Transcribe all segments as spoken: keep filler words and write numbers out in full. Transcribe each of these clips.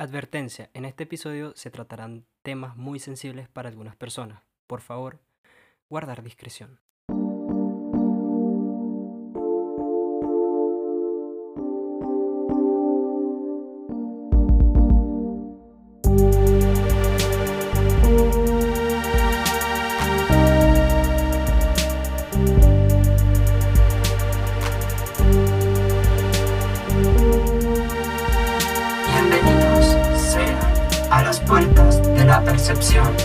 Advertencia, en este episodio se tratarán temas muy sensibles para algunas personas. Por favor, guardar discreción. Bienvenidos sean a las puertas de la percepción.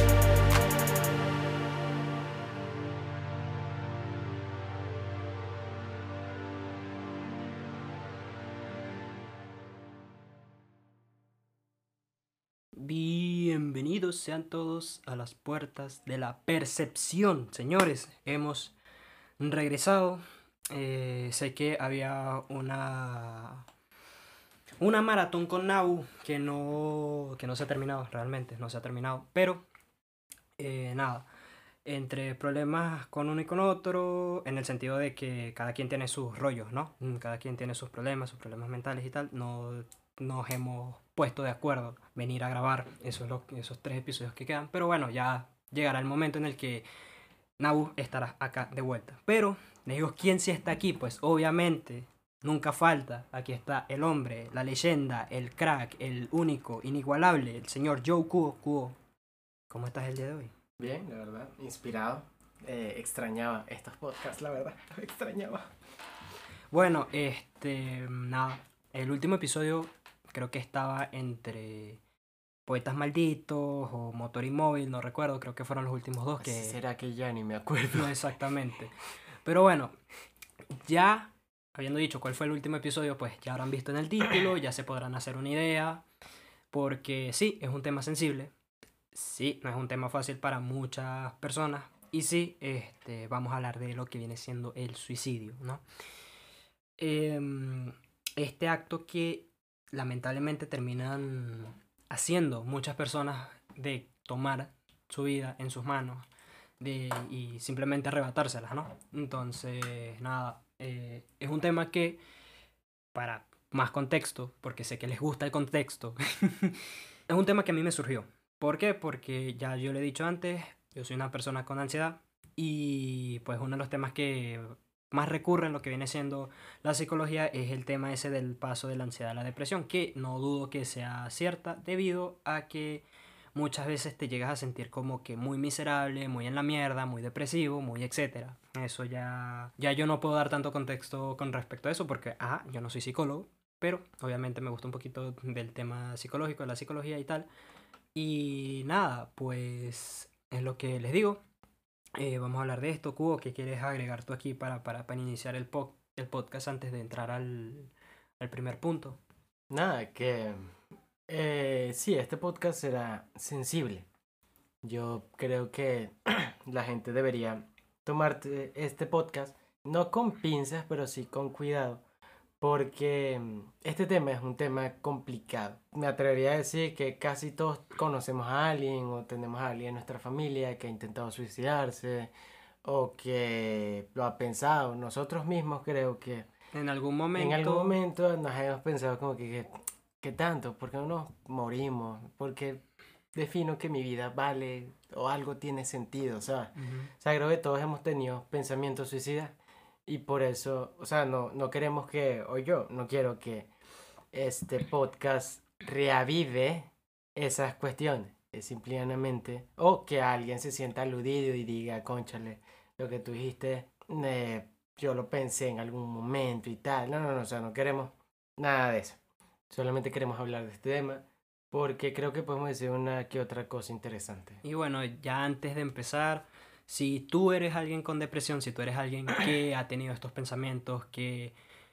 Bienvenidos sean todos a las puertas de la percepción. Señores, hemos regresado. Eh, sé que había una una maratón con Nabu que no que no se ha terminado realmente, no se ha terminado, pero eh, nada, entre problemas con uno y con otro, en el sentido de que cada quien tiene sus rollos, ¿no? Mm, Cada quien tiene sus problemas, sus problemas mentales y tal, no nos hemos puesto de acuerdo venir a grabar esos, lo- esos tres episodios que quedan, pero bueno, ya llegará el momento en el que Nabu estará acá de vuelta. Pero, les digo, ¿quién sí está aquí? Pues obviamente, nunca falta. Aquí está el hombre, la leyenda, el crack, el único, inigualable, el señor Joe Kubo. Kubo, ¿cómo estás el día de hoy? Bien, la verdad, inspirado. Eh, extrañaba estos podcasts, la verdad, los extrañaba. Bueno, este, nada, el último episodio creo que estaba entre Poetas Malditos o Motor Inmóvil, no recuerdo, creo que fueron los últimos dos Así que... será que ya ni me acuerdo. No exactamente. Pero bueno, ya habiendo dicho cuál fue el último episodio, pues ya habrán visto en el título, ya se podrán hacer una idea, porque sí, es un tema sensible, sí, no es un tema fácil para muchas personas, y sí, este, vamos a hablar de lo que viene siendo el suicidio, ¿no? Em, este acto que lamentablemente terminan haciendo muchas personas de tomar su vida en sus manos de, y simplemente arrebatárselas, ¿no? Entonces, nada, eh, es un tema que, para más contexto, porque sé que les gusta el contexto, es un tema que a mí me surgió. ¿Por qué? Porque ya yo le he dicho antes, yo soy una persona con ansiedad y pues uno de los temas que más recurre en lo que viene siendo la psicología es el tema ese del paso de la ansiedad a la depresión, que no dudo que sea cierta debido a que muchas veces te llegas a sentir como que muy miserable, muy en la mierda, muy depresivo, muy etcétera. Eso ya, ya yo no puedo dar tanto contexto con respecto a eso porque, ah, yo no soy psicólogo, pero obviamente me gusta un poquito del tema psicológico, de la psicología y tal. Y nada, pues es lo que les digo. Eh, vamos a hablar de esto. Cubo, ¿qué quieres agregar tú aquí para, para, para iniciar el, po- el podcast antes de entrar al, al primer punto? Nada, que eh, sí, este podcast será sensible. Yo creo que la gente debería tomarte este podcast, no con pinzas, pero sí con cuidado. Porque mm, este tema es un tema complicado. Me atrevería a decir que casi todos conocemos a alguien o tenemos a alguien en nuestra familia que ha intentado suicidarse o que lo ha pensado. Nosotros mismos creo que En algún en algún momento, momento nos hemos pensado como que, que, ¿qué tanto? ¿Por qué no nos morimos? Porque defino que mi vida vale o algo tiene sentido, ¿sabes? ujú, O sea, creo que todos hemos tenido pensamientos suicidas y por eso, o sea, no, no queremos que, o yo no quiero que este podcast reavive esas cuestiones. Es simplemente, o que alguien se sienta aludido y diga, cónchale, lo que tú dijiste, eh, yo lo pensé en algún momento y tal. No, no, no, o sea, no queremos nada de eso. Solamente queremos hablar de este tema porque creo que podemos decir una que otra cosa interesante. y bueno, ya antes de empezar, si tú eres alguien con depresión, si tú eres alguien que ha tenido estos pensamientos, que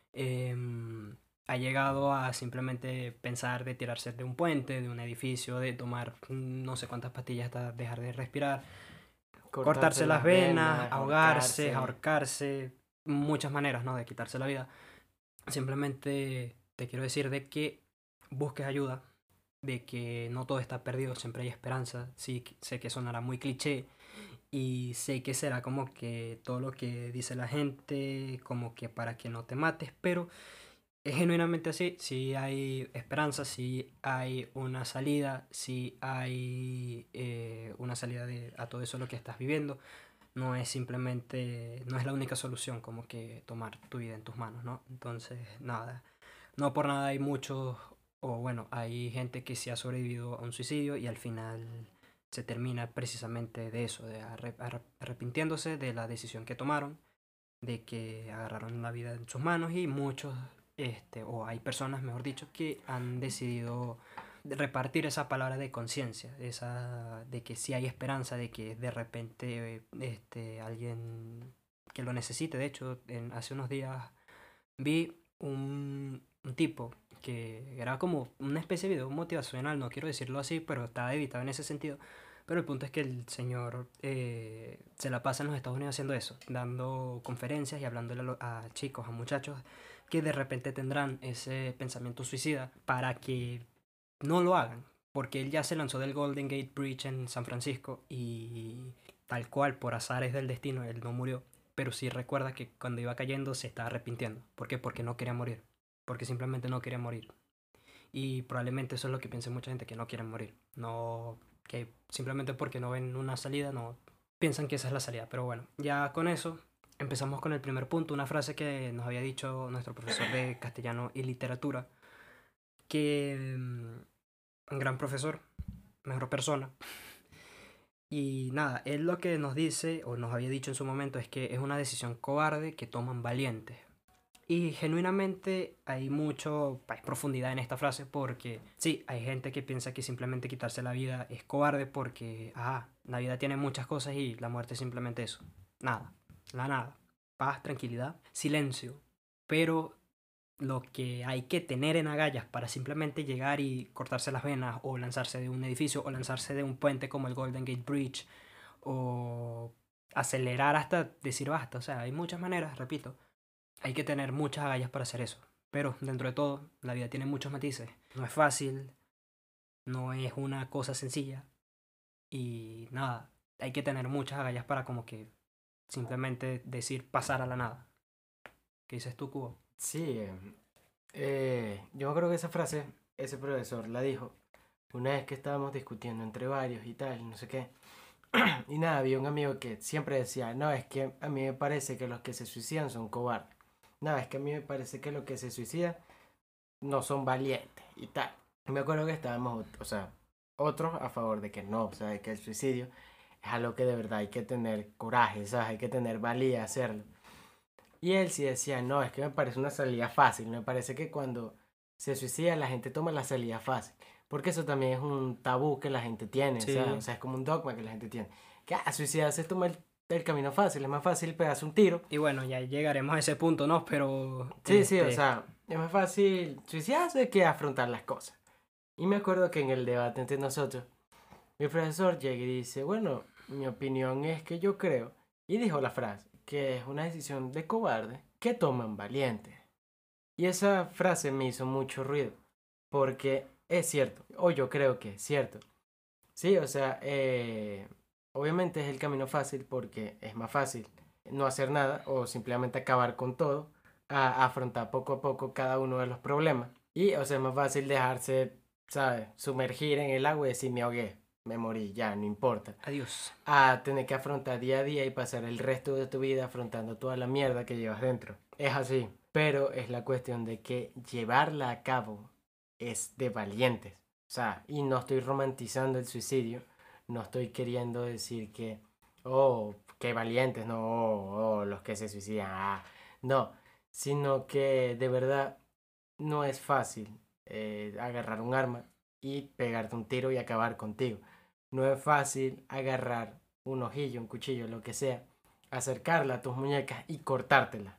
em, ha llegado a simplemente pensar de tirarse de un puente, de un edificio, de tomar mm, no sé cuántas pastillas hasta dejar de respirar, cortarse Cortarse las las venas, venas, ahogarse, ahorcarse. ahorcarse, muchas maneras, ¿no? De quitarse la vida. Simplemente te quiero decir de que busques ayuda, de que no todo está perdido, siempre hay esperanza. Sí, sé que sonará muy cliché y sé que será como que todo lo que dice la gente, como que para que no te mates, pero es genuinamente así, si hay esperanza, si hay una salida, si hay eh, una salida de, a todo eso lo que estás viviendo. No es simplemente, no es la única solución como que tomar tu vida en tus manos, ¿no? Entonces, nada, no por nada hay muchos, o bueno, hay gente que sí ha sobrevivido a un suicidio y al final se termina precisamente de eso, de arre- arre- arrepintiéndose de la decisión que tomaron, de que agarraron la vida en sus manos y muchos, este, o hay personas, mejor dicho, que han decidido repartir esa palabra de conciencia, esa de que sí hay esperanza, de que de repente este, alguien que lo necesite. De hecho, en, hace unos días vi un, un tipo que era como una especie de video motivacional, no quiero decirlo así, pero estaba editado en ese sentido. Pero el punto es que el señor eh, se la pasa en los Estados Unidos haciendo eso, dando conferencias y hablándole a, lo- a chicos, a muchachos que de repente tendrán ese pensamiento suicida para que no lo hagan. Porque él ya se lanzó del Golden Gate Bridge en San Francisco y tal cual, por azares del destino, él no murió. Pero sí recuerda que cuando iba cayendo se estaba arrepintiendo. ¿Por qué? Porque no quería morir. Porque simplemente no quería morir. Y probablemente eso es lo que piensa mucha gente, que no quieren morir. No, que simplemente porque no ven una salida, no piensan que esa es la salida. Pero bueno, ya con eso empezamos con el primer punto, una frase que nos había dicho nuestro profesor de castellano y literatura, que mm, un gran profesor, mejor persona. Y nada, él lo que nos dice, o nos había dicho en su momento, es que es una decisión cobarde que toman valientes. Y genuinamente hay mucho, hay profundidad en esta frase porque sí, hay gente que piensa que simplemente quitarse la vida es cobarde porque, ajá, la vida tiene muchas cosas y la muerte es simplemente eso. Nada, la nada. Paz, tranquilidad, silencio. Pero lo que hay que tener en agallas para simplemente llegar y cortarse las venas o lanzarse de un edificio o lanzarse de un puente como el Golden Gate Bridge o acelerar hasta decir basta. O sea, hay muchas maneras, repito. Hay que tener muchas agallas para hacer eso. Pero dentro de todo, la vida tiene muchos matices. No es fácil, no es una cosa sencilla. Y nada, hay que tener muchas agallas para como que simplemente decir pasar a la nada. ¿Qué dices tú, Cubo? Sí, eh, eh, yo creo que esa frase, ese profesor la dijo una vez que estábamos discutiendo entre varios y tal, no sé qué. Y nada, había un amigo que siempre decía, no, es que a mí me parece que los que se suicidan son cobardes. No, es que a mí me parece que los que se suicidan no son valientes y tal. Y me acuerdo que estábamos, o sea, otros a favor de que no, o sea, de que el suicidio es algo que de verdad hay que tener coraje, ¿sabes? Hay que tener valía a hacerlo. Y él sí decía, no, es que me parece una salida fácil, me parece que cuando se suicida la gente toma la salida fácil, porque eso también es un tabú que la gente tiene, o sea, o Sí. sea es como un dogma que la gente tiene, que a suicidarse es tomar el, el camino fácil, es más fácil pegarse un tiro. Y bueno, ya llegaremos a ese punto, ¿no? Pero, Sí, sí, o este, sea, es más fácil suicidarse que afrontar las cosas. Y me acuerdo que en el debate entre nosotros, mi profesor llega y dice, bueno, mi opinión es que yo creo, y dijo la frase, que es una decisión de cobarde que toman valientes. Y esa frase me hizo mucho ruido, porque es cierto, o yo creo que es cierto. Sí, o sea, eh, obviamente es el camino fácil porque es más fácil no hacer nada o simplemente acabar con todo, a afrontar poco a poco cada uno de los problemas. Y, o sea, es más fácil dejarse, ¿sabes? Sumergir en el agua y decir, me ahogué, me morí, ya, no importa. adiós. A tener que afrontar día a día y pasar el resto de tu vida afrontando toda la mierda que llevas dentro. Es así, pero es la cuestión de que llevarla a cabo es de valientes. O sea, y no estoy romantizando el suicidio, no estoy queriendo decir que, oh, qué valientes, no, oh, oh, los que se suicidan, ah, no, sino que de verdad no es fácil eh, agarrar un arma y pegarte un tiro y acabar contigo. No es fácil agarrar un ojillo, un cuchillo, lo que sea, acercarla a tus muñecas y cortártela.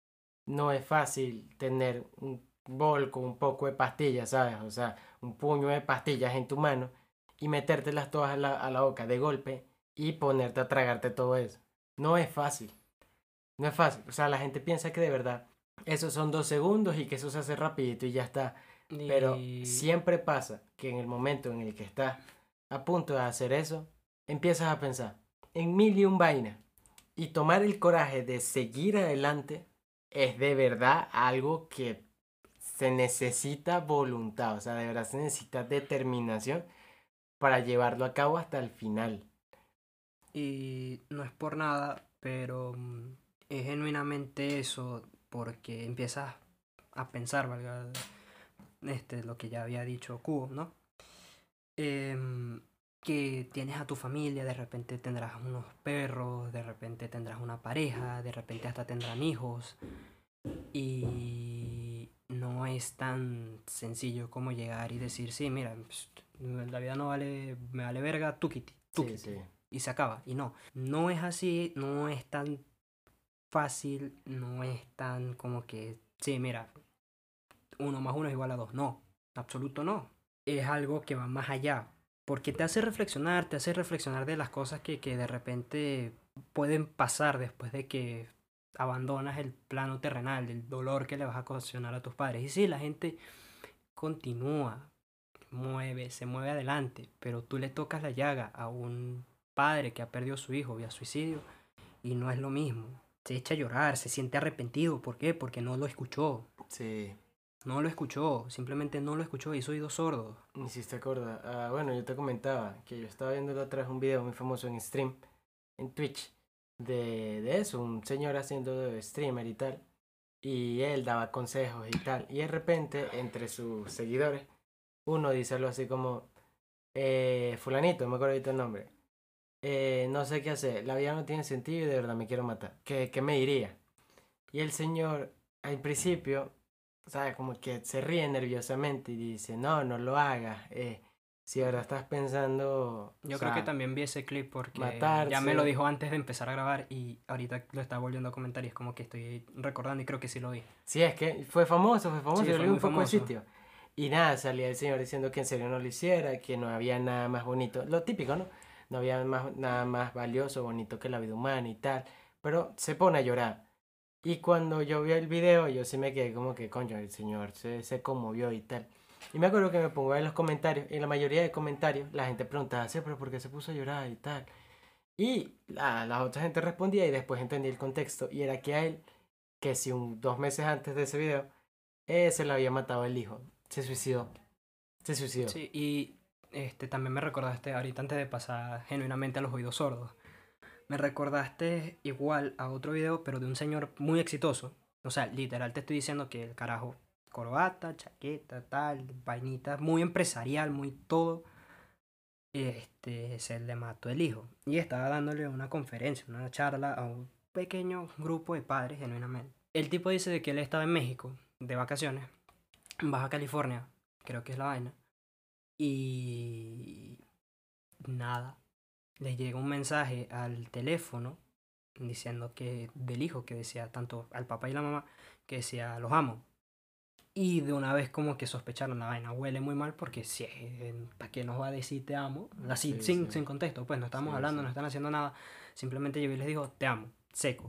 No es fácil tener un bol con un poco de pastillas, ¿sabes? O sea, un puño de pastillas en tu mano y metértelas todas a la, a la boca de golpe y ponerte a tragarte todo eso. No es fácil. No es fácil. O sea, la gente piensa que de verdad esos son dos segundos y que eso se hace rapidito y ya está. Pero Y siempre pasa que en el momento en el que estás a punto de hacer eso, empiezas a pensar en mil y un vainas. Y tomar el coraje de seguir adelante es de verdad algo que se necesita voluntad, o sea, de verdad se necesita determinación para llevarlo a cabo hasta el final. Y no es por nada, pero mm, es genuinamente eso, porque empiezas a pensar, valga este, lo que ya había dicho Cubo, ¿no? Em, que tienes a tu familia, de repente tendrás unos perros, de repente tendrás una pareja, de repente hasta tendrán hijos. Y no es tan sencillo como llegar y decir, sí, mira, pues, la vida no vale, me vale verga, tukiti, Sí, tukiti. sí. Y se acaba. Y no, no es así, no es tan fácil, no es tan como que, sí, mira, uno más uno es igual a dos. No, absoluto no. Es algo que va más allá. Porque te hace reflexionar, te hace reflexionar de las cosas que, que de repente pueden pasar después de que abandonas el plano terrenal, del dolor que le vas a ocasionar a tus padres. Y sí, la gente continúa, mueve, se mueve adelante, pero tú le tocas la llaga a un padre que ha perdido a su hijo vía suicidio y no es lo mismo. Se echa a llorar, se siente arrepentido. ¿Por qué? Porque no lo escuchó. Sí, No lo escuchó, simplemente no lo escuchó, hizo oídos sordos. me hiciste acordar. Ah, bueno, yo te comentaba que yo estaba viendo la otra vez un video muy famoso en stream, en Twitch, de, de eso, un señor haciendo de streamer y tal. Y él daba consejos y tal. Y de repente, entre sus seguidores, uno dice algo así como, eh, fulanito, no me acuerdo ahorita el nombre. eh, no sé qué hacer, la vida no tiene sentido y de verdad me quiero matar. ¿Qué, qué me diría? Y el señor, al principio, ¿sabes? Como que se ríe nerviosamente y dice, no, no lo hagas. eh, si de verdad estás pensando, o Yo creo que sea, también vi ese clip porque ya me lo matarse. dijo antes de empezar a grabar y ahorita lo está volviendo a comentar y es como que estoy recordando y creo que sí lo vi. Sí, es que fue famoso, fue famoso, Sí, yo fue le vi muy un poco de famoso. sitio. Y nada, salía el señor diciendo que en serio no lo hiciera, que no había nada más bonito. Lo típico, ¿no? No había más, nada más valioso, bonito que la vida humana y tal. Pero se pone a llorar. Y cuando yo vi el video, yo sí me quedé como que, coño, el señor se, se conmovió y tal. Y me acuerdo que me pongo a ver los comentarios, y en la mayoría de comentarios la gente preguntaba, sí, pero ¿por qué se puso a llorar y tal? Y la, la otra gente respondía y después entendí el contexto. Y era que a él, que si un, dos meses antes de ese video, eh, se le había matado el hijo. Se suicidó. Se suicidó. Sí, y este también me recordaste ahorita antes de pasar genuinamente a los oídos sordos. Me recordaste igual a otro video, pero de un señor muy exitoso. O sea, literal te estoy diciendo que el carajo, corbata, chaqueta, tal, vainita, muy empresarial, muy todo. Este, se le mató el hijo. Y estaba dándole una conferencia, una charla a un pequeño grupo de padres, genuinamente. El tipo dice de que él estaba en México, de vacaciones, en Baja California, creo que es la vaina. Y nada, le llega un mensaje al teléfono diciendo que del hijo, que decía tanto al papá y la mamá, que decía los amo. Y de una vez como que sospecharon la vaina, huele muy mal porque si, eh, ¿para qué nos va a decir te amo? Así, Sí, sí. sin, sin contexto, pues no estamos Sí, hablando, sí. no están haciendo nada. Simplemente yo y les digo, te amo, seco.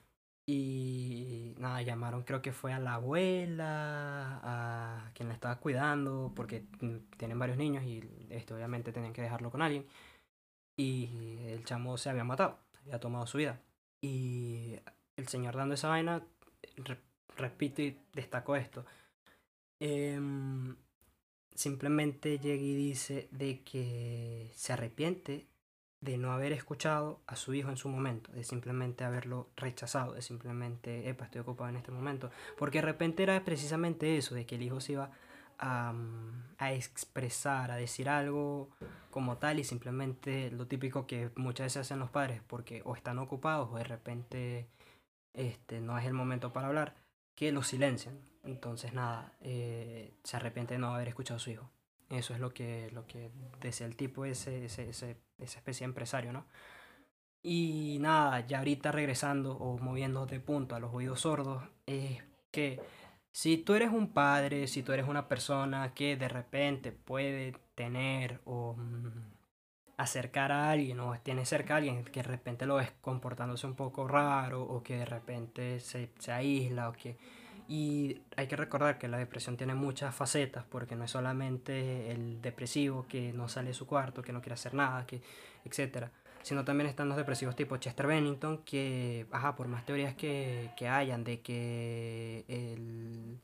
Y nada, llamaron, creo que fue a la abuela, a quien la estaba cuidando, porque mm, tienen varios niños y este, obviamente tenían que dejarlo con alguien. Y el chamo se había matado, había tomado su vida. Y el señor dando esa vaina, re- repito y destaco esto. em, Simplemente llega y dice de que se arrepiente de no haber escuchado a su hijo en su momento, de simplemente haberlo rechazado, de simplemente, epa, estoy ocupado en este momento. Porque de repente era precisamente eso, de que el hijo se iba a, mm, a expresar, a decir algo como tal y simplemente lo típico que muchas veces hacen los padres, porque o están ocupados o de repente este, no es el momento para hablar, que lo silencian. Entonces, nada, eh, se arrepiente de no haber escuchado a su hijo. Eso es lo que, lo que desea el tipo, ese, ese, ese- esa especie de empresario, ¿no? Y nada, ya ahorita regresando o moviendo de punto a los oídos sordos, es que si tú eres un padre, si tú eres una persona que de repente puede tener o mm, acercar a alguien o tienes cerca a alguien que de repente lo ves comportándose un poco raro o que de repente se, se aísla o que... Y hay que recordar que la depresión tiene muchas facetas porque no es solamente el depresivo que no sale de su cuarto, que no quiere hacer nada, que etcétera, sino también están los depresivos tipo Chester Bennington que, ajá, por más teorías que, que hayan de que el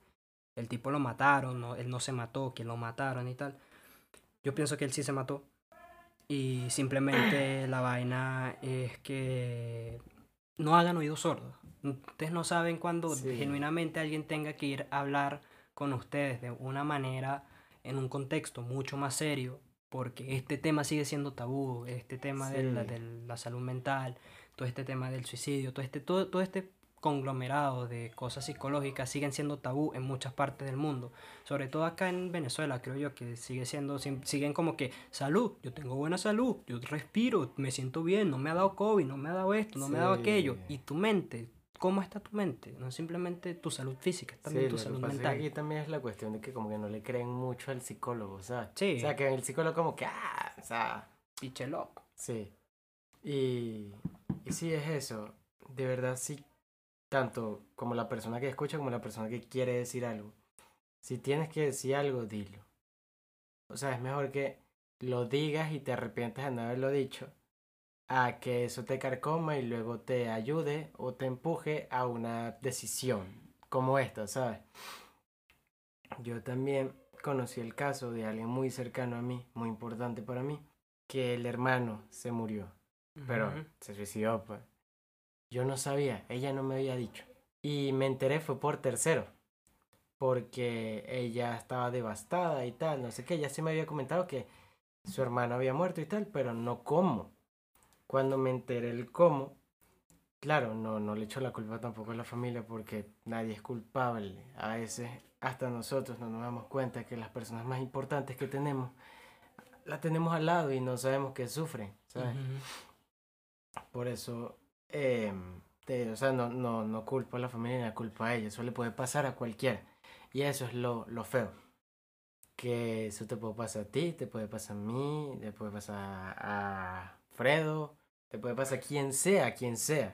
el tipo lo mataron, no, él no se mató, que lo mataron y tal. Yo pienso que él sí se mató. Y simplemente la vaina es que no hagan oídos sordos. Ustedes no saben cuando Sí, genuinamente alguien tenga que ir a hablar con ustedes de una manera, en un contexto mucho más serio, porque este tema sigue siendo tabú, este tema de la, sí, de la salud mental, todo este tema del suicidio, todo este, todo, todo este conglomerado de cosas psicológicas siguen siendo tabú en muchas partes del mundo, sobre todo acá en Venezuela, creo yo que sigue siendo, sim- siguen como que salud, yo tengo buena salud, yo respiro, me siento bien, no me ha dado COVID, no me ha dado esto, no me ha dado aquello, sí. y tu mente, ¿cómo está tu mente? No es simplemente tu salud física, es también Sí, tu lo que salud pasa es que mental. aquí también es la cuestión de que como que no le creen mucho al psicólogo, ¿sabes? O sea, Sí, que el psicólogo como que, ah, o sea, piche loco. sí. Y, y sí es eso. De verdad, sí, tanto como la persona que escucha como la persona que quiere decir algo. Si tienes que decir algo, dilo. O sea, es mejor que lo digas y te arrepientas de no haberlo dicho, a que eso te carcoma y luego te ayude o te empuje a una decisión como esta, ¿sabes? Yo también conocí el caso de alguien muy cercano a mí, muy importante para mí, que el hermano se murió, pero Ujú. se suicidó, pues. Yo no sabía, ella no me había dicho. Y me enteré fue por tercero, porque ella estaba devastada y tal, no sé qué, ella sí me había comentado que su hermano había muerto y tal, pero no cómo. Cuando me enteré el cómo, claro, no, no le echo la culpa tampoco a la familia porque nadie es culpable. A veces hasta nosotros no nos damos cuenta que las personas más importantes que tenemos las tenemos al lado y no sabemos que sufren, ¿sabes? Ujú. Por eso, eh, te- o sea, no, no, no culpo a la familia ni la culpo a ella. Eso le puede pasar a cualquiera. Y eso es lo, lo feo. Que eso te puede pasar a ti, te puede pasar a mí, te puede pasar a Fredo, te puede pasar a quien sea, a quien sea.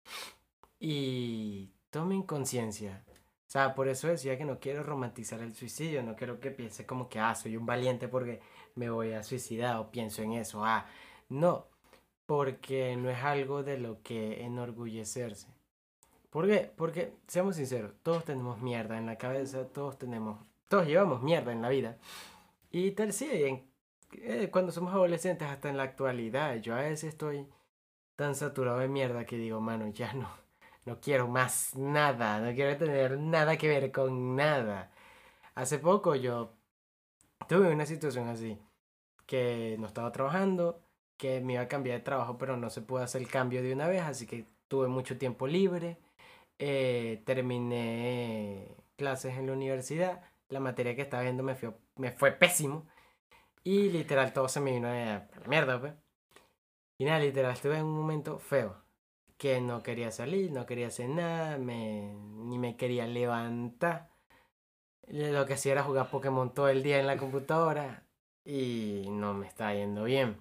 Y tomen conciencia. O sea, por eso decía que no quiero romantizar el suicidio, no quiero que piense como que, ah, soy un valiente porque me voy a suicidar o pienso en eso, ah, no, porque no es algo de lo que enorgullecerse. ¿Por qué? Porque, seamos sinceros, todos tenemos mierda en la cabeza, todos tenemos, todos llevamos mierda en la vida. Y tal, sí, en- eh, cuando somos adolescentes, hasta en la actualidad, yo a veces estoy tan saturado de mierda que digo, mano, ya no, no quiero más nada, no quiero tener nada que ver con nada. Hace poco yo tuve una situación así, que no estaba trabajando, que me iba a cambiar de trabajo, pero no se pudo hacer el cambio de una vez, así que tuve mucho tiempo libre. Eh, terminé clases en la universidad, la materia que estaba viendo me fue, me fue pésimo y literal todo se me vino a la mierda, pues. Y nada, literal, estuve en un momento feo, que no quería salir, no quería hacer nada, me, ni me quería levantar. Lo que hacía era jugar Pokémon todo el día en la computadora y no me estaba yendo bien.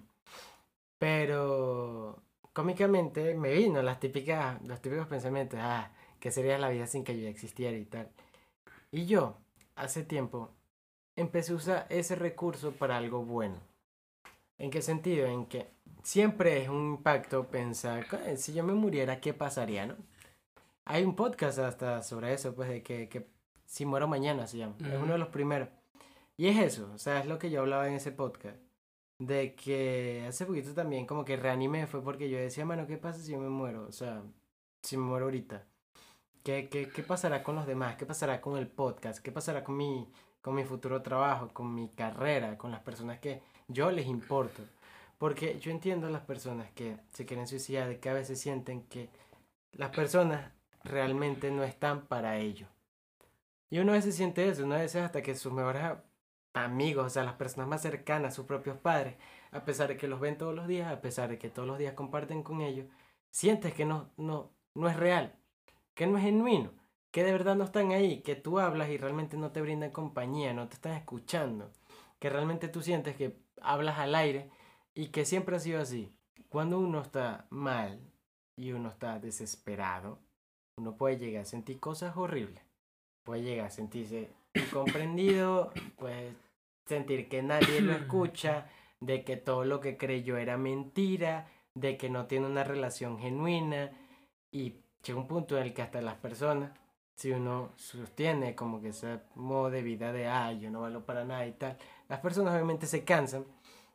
Pero cómicamente me vino las típicas, los típicos pensamientos, ah, ¿qué sería la vida sin que yo existiera y tal? Y yo, hace tiempo, empecé a usar ese recurso para algo bueno. ¿En qué sentido? En que siempre es un impacto pensar, "Coño, si yo me muriera, ¿qué pasaría, no?" Hay un podcast hasta sobre eso, pues de que, que si muero mañana se llama. Es uno Ujú. de los primeros. Y es eso, o sea, es lo que yo hablaba en ese podcast. De que hace poquito también como que reanimé fue porque yo decía, mano, ¿qué pasa si yo me muero? O sea, si me muero ahorita. ¿Qué, qué, qué pasará con los demás? ¿Qué pasará con el podcast? ¿Qué pasará con mi, con mi futuro trabajo, con mi carrera, con las personas que yo les importo? Porque yo entiendo a las personas que se quieren suicidar, de que a veces sienten que las personas realmente no están para ello. Y uno a veces siente eso, uno a veces hasta que sus mejores a- amigos, o sea, las personas más cercanas, sus propios padres, a pesar de que los ven todos los días, a pesar de que todos los días comparten con ellos, sientes que no, no, no es real, que no es genuino, que de verdad no están ahí, que tú hablas y realmente no te brindan compañía, no te están escuchando, que realmente tú sientes que hablas al aire y que siempre ha sido así. Cuando uno está mal y uno está desesperado, uno puede llegar a sentir cosas horribles. Puede llegar a sentirse incomprendido, puede sentir que nadie lo escucha, de que todo lo que creyó era mentira, de que no tiene una relación genuina y llega un punto en el que hasta las personas si uno sostiene como que ese modo de vida de, ay, yo no valgo para nada y tal, las personas obviamente se cansan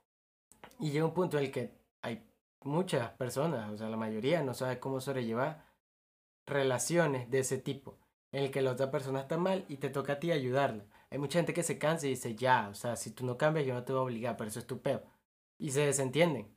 y llega un punto en el que hay muchas personas, o sea, la mayoría no sabe cómo sobrellevar relaciones de ese tipo, en el que la otra persona está mal y te toca a ti ayudarla. Hay mucha gente que se cansa y dice, ya, o sea, si tú no cambias, yo no te voy a obligar, pero eso es tu peo. Y se desentienden.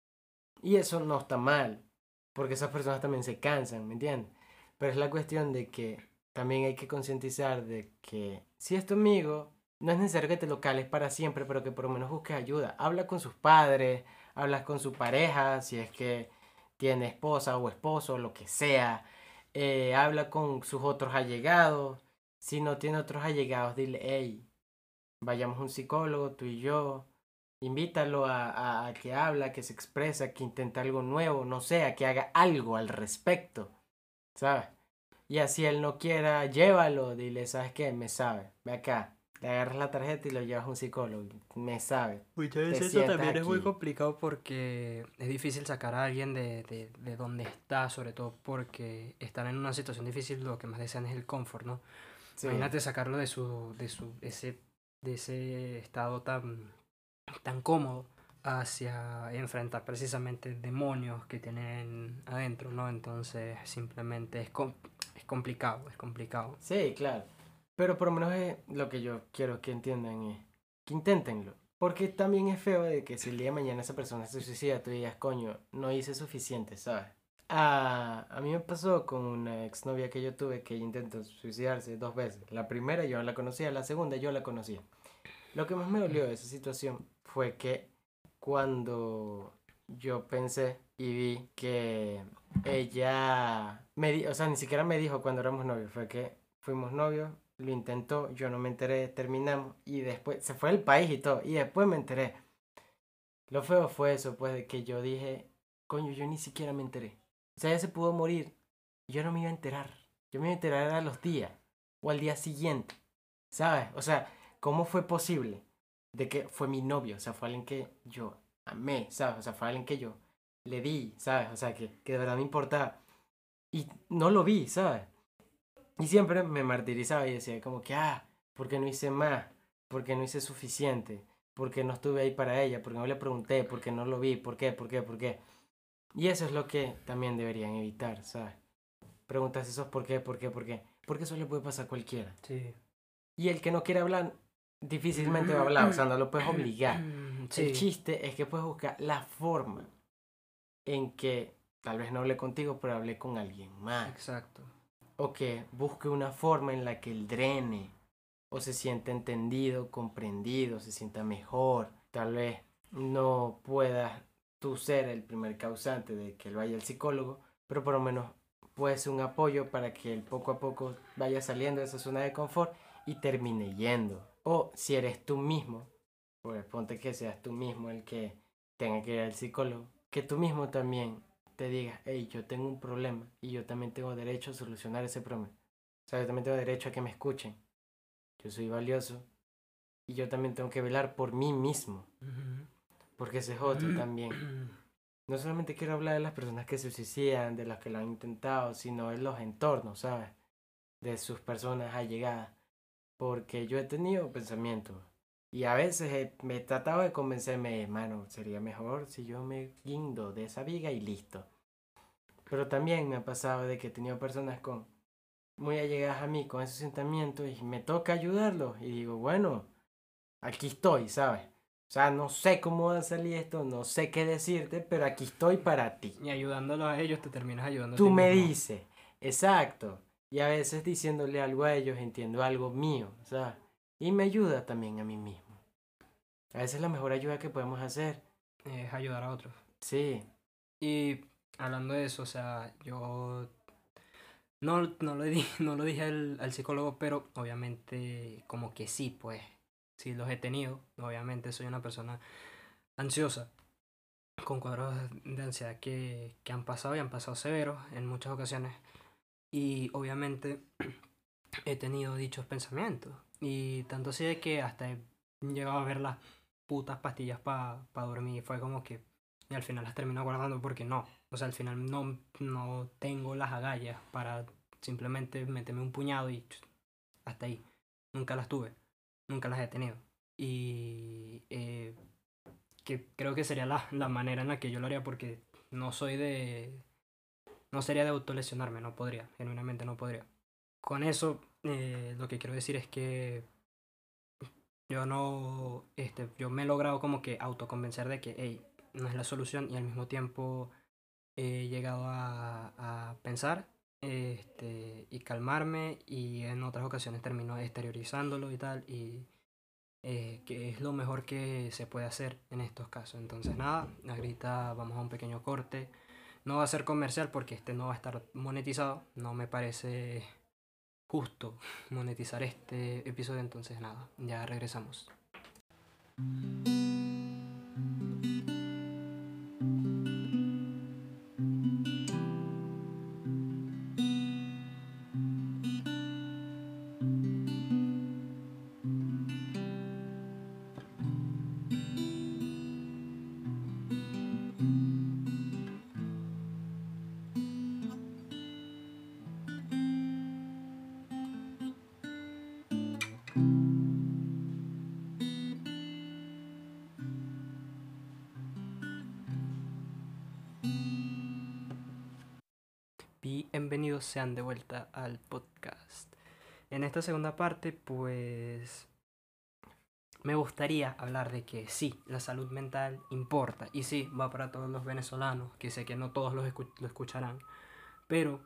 Y eso no está mal, porque esas personas también se cansan, ¿me entiendes? Pero es la cuestión de que también hay que concientizar de que si es tu amigo, no es necesario que te lo cales para siempre, pero que por lo menos busques ayuda. Habla con sus padres, hablas con su pareja, si es que tiene esposa o esposo, lo que sea. Eh, habla con sus otros allegados. Si no tiene otros allegados, dile, hey, vayamos a un psicólogo, tú y yo. Invítalo a, a, a que habla, que se expresa, que intenta algo nuevo, no sé, a que haga algo al respecto, ¿sabes? Y así él no quiera, llévalo, dile, ¿sabes qué? Me sabe, ve acá, le agarras la tarjeta y lo llevas a un psicólogo, me sabe, Muchas te veces eso sientas también es muy aquí. complicado porque es difícil sacar a alguien de, de, de donde está, sobre todo porque están en una situación difícil, lo que más desean es el confort, ¿no? Sí, Imagínate sacarlo de su, de su, ese, de ese estado tan, tan cómodo hacia enfrentar precisamente demonios que tienen adentro, ¿no? Entonces simplemente es, com- es complicado, es complicado. sí, claro. Pero por lo menos es lo que yo quiero que entiendan es que inténtenlo. Porque también es feo de que si el día de mañana esa persona se suicida, tú digas, coño, no hice suficiente, ¿sabes? Ah, a mí me pasó con una exnovia que yo tuve que ella intentó suicidarse dos veces. La primera yo no la conocía, la segunda yo la conocía. Lo que más me dolió de esa situación fue que cuando yo pensé y vi que ella me di, o sea, ni siquiera me dijo cuando éramos novios, fue que fuimos novios, lo intentó, yo no me enteré, terminamos y después se fue al país y todo, y después me enteré. Lo feo fue eso, pues, de que yo dije, coño, yo ni siquiera me enteré. O sea, ella se pudo morir, y yo no me iba a enterar. Yo me iba a enterar a los días o al día siguiente, ¿sabes? O sea, ¿cómo fue posible de que fue mi novio? O sea, fue alguien que yo amé, ¿sabes? O sea, fue alguien que yo le di, ¿sabes? O sea, que, que de verdad me importaba. Y no lo vi, ¿sabes? Y siempre me martirizaba y decía como que, ah, ¿por qué no hice más? ¿Por qué no hice suficiente? ¿Por qué no estuve ahí para ella? ¿Por qué no le pregunté? ¿Por qué no lo vi? ¿Por qué? ¿Por qué? ¿Por qué? Y eso es lo que también deberían evitar, ¿sabes? Preguntas esos por qué, por qué, por qué. Porque eso le puede pasar a cualquiera. Sí. Y el que no quiere hablar, difícilmente va a hablar, o sea, no lo puedes obligar. El Sí, chiste es que puedes buscar la forma en que tal vez no hablé contigo, pero hablé con alguien más. exacto. O que busque una forma en la que él drene o se sienta entendido, comprendido, se sienta mejor. Tal vez no puedas tú ser el primer causante de que él vaya al psicólogo, pero por lo menos puede ser un apoyo para que él poco a poco vaya saliendo de esa zona de confort y termine yendo. O si eres tú mismo, pues ponte que seas tú mismo el que tenga que ir al psicólogo, que tú mismo también te digas, hey, yo tengo un problema y yo también tengo derecho a solucionar ese problema. O sea, yo también tengo derecho a que me escuchen. Yo soy valioso y yo también tengo que velar por mí mismo, Ujú. porque ese es otro también. No solamente quiero hablar de las personas que se suicidan, de las que lo han intentado, sino de los entornos, ¿sabes? De sus personas allegadas. Porque yo he tenido pensamientos y a veces he- me he tratado de convencerme, hermano, sería mejor si yo me guindo de esa viga y listo. Pero también me ha pasado de que he tenido personas con muy allegadas a mí con esos sentimientos y me toca ayudarlos y digo, bueno, aquí estoy, ¿sabes? O sea, no sé cómo va a salir esto, no sé qué decirte, pero aquí estoy para ti. Y ayudándolo a ellos te terminas ayudando a Tú ti me mismo. dices, exacto. Y a veces diciéndole algo a ellos entiendo algo mío, ¿sabes? Y me ayuda también a mí mismo. A veces es la mejor ayuda que podemos hacer. Es ayudar a otros. Sí, Y hablando de eso, o sea, yo no, no lo di, no lo dije al, al psicólogo, pero obviamente como que sí, pues, sí los he tenido. Obviamente soy una persona ansiosa, con cuadros de ansiedad que, que han pasado y han pasado severos en muchas ocasiones. Y obviamente he tenido dichos pensamientos. Y tanto así de que hasta he llegado a ver las putas pastillas para pa dormir. Fue como que... Y al final las termino guardando porque no. O sea, al final no, no tengo las agallas para simplemente méteme un puñado y ch, hasta ahí. Nunca las tuve, nunca las he tenido. Y eh, que creo que sería la, la manera en la que yo lo haría porque no soy de... No sería de autolesionarme, no podría, genuinamente no podría. Con eso, eh, lo que quiero decir es que yo no, este, yo me he logrado como que autoconvencer de que, hey, no es la solución y al mismo tiempo he llegado a, a pensar este, y calmarme y en otras ocasiones termino exteriorizándolo y tal y eh, que es lo mejor que se puede hacer en estos casos. Entonces nada, ahorita vamos a un pequeño corte. No va a ser comercial porque este no va a estar monetizado. No me parece justo monetizar este episodio. Entonces nada, ya regresamos. Bienvenidos sean de vuelta al podcast. En esta segunda parte, pues me gustaría hablar de que sí, la salud mental importa. Y sí, va para todos los venezolanos, que sé que no todos los escu- lo escucharán. Pero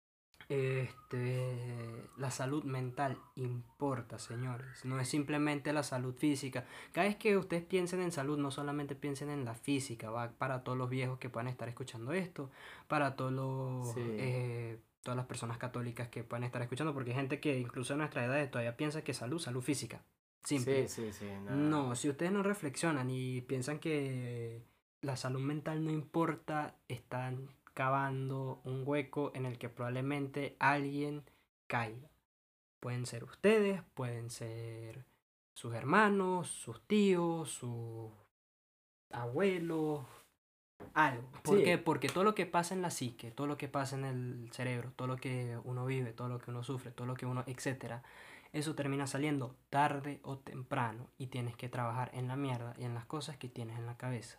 este, la salud mental importa, señores. No es simplemente la salud física. Cada vez que ustedes piensen en salud, no solamente piensen en la física. Va para todos los viejos que puedan estar escuchando esto. Para todos los... Sí, eh, todas las personas católicas que puedan estar escuchando. Porque hay gente que incluso en nuestra edad todavía piensa que salud, salud física. sí, Simple. sí, sí, no. No, si ustedes no reflexionan y piensan que la salud mental no importa, están cavando un hueco en el que probablemente alguien caiga. Pueden ser ustedes, pueden ser sus hermanos, sus tíos, sus abuelos, algo. ¿Por qué? Sí, Porque todo lo que pasa en la psique, todo lo que pasa en el cerebro, todo lo que uno vive, todo lo que uno sufre, todo lo que uno, etcétera, eso termina saliendo tarde o temprano y tienes que trabajar en la mierda y en las cosas que tienes en la cabeza.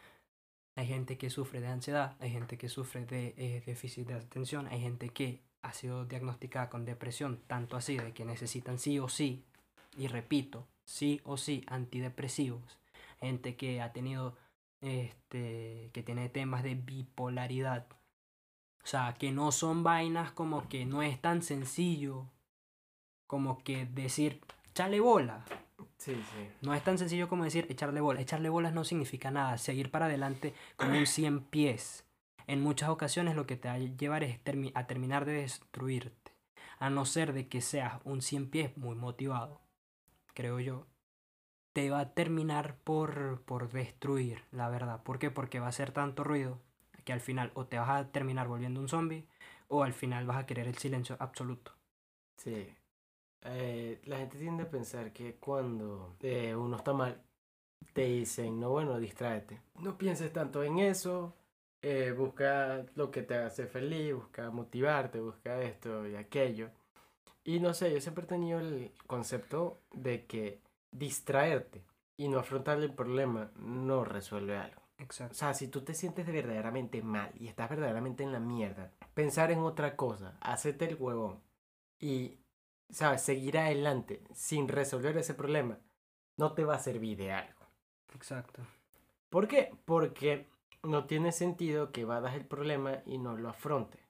Hay gente que sufre de ansiedad, hay gente que sufre de eh, déficit de atención, hay gente que ha sido diagnosticada con depresión, tanto así de que necesitan sí o sí, y repito, sí o sí antidepresivos. Gente que ha tenido, este, que tiene temas de bipolaridad. O sea, que no son vainas como que no es tan sencillo como que decir, chale bola. sí, sí. No es tan sencillo como decir echarle bolas. Echarle bolas no significa nada. Seguir para adelante como un cien pies. En muchas ocasiones lo que te va a llevar es termi a terminar de destruirte. A no ser de que seas un cien pies muy motivado, creo yo. Te va a terminar por, por destruir, la verdad. ¿Por qué? Porque va a ser tanto ruido que al final o te vas a terminar volviendo un zombie o al final vas a querer el silencio absoluto. Sí. Eh, la gente tiende a pensar que cuando eh, uno está mal, te dicen, no, bueno, distráete. No pienses tanto en eso. eh, busca lo que te hace feliz, busca motivarte, busca esto y aquello. Y no sé, yo siempre he tenido el concepto de que distraerte y no afrontar el problema no resuelve algo. O Exacto. sea, si tú te sientes de verdaderamente mal y estás verdaderamente en la mierda, pensar en otra cosa, hacerte el huevón y, ¿sabes? Seguir adelante sin resolver ese problema, no te va a servir de algo. Exacto. ¿Por qué? Porque no tiene sentido que vadas el problema y no lo afrontes.